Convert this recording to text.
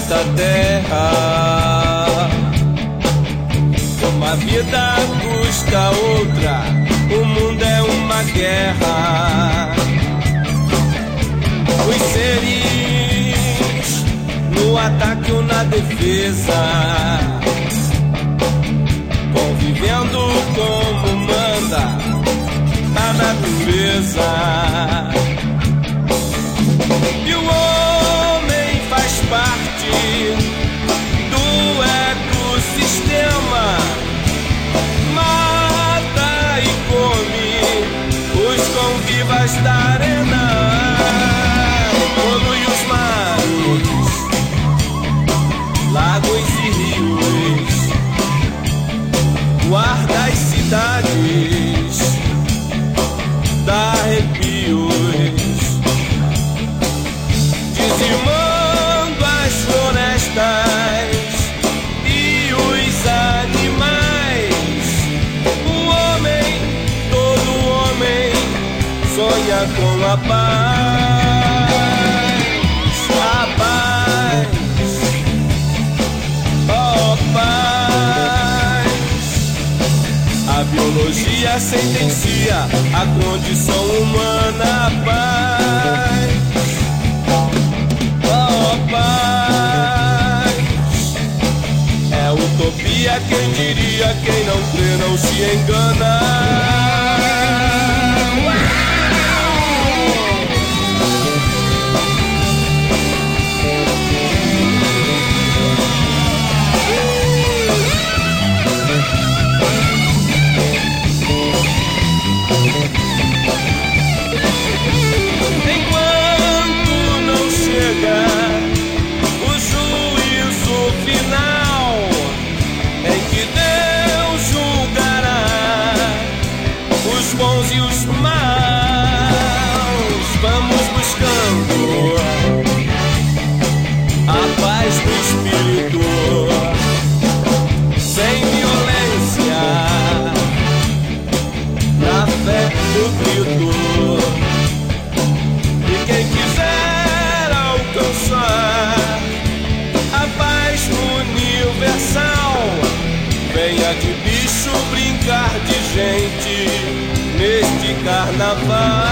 nesta terra. Uma vida custa outra, o mundo é uma guerra. Os seres no ataque ou na defesa, convivendo como manda a natureza. E o homem faz parte do ecossistema, mata e come os convivas da arena, polui os mares, lagos e rios, guarda as cidades, dá arrepios, dizimando as florestas e os animais. O homem, todo homem, sonha com a paz, a paz, oh paz. A biologia sentencia a condição humana, a paz, oh paz. É utopia, quem diria, quem não crê não se engana. Enquanto não chega o juízo final, em que Deus julgará os bons e os maus, vamos buscando a paz do espírito, sem violência, na fé do grito. E quem quiser alcançar a paz universal, venha de bicho brincar de gente neste carnaval.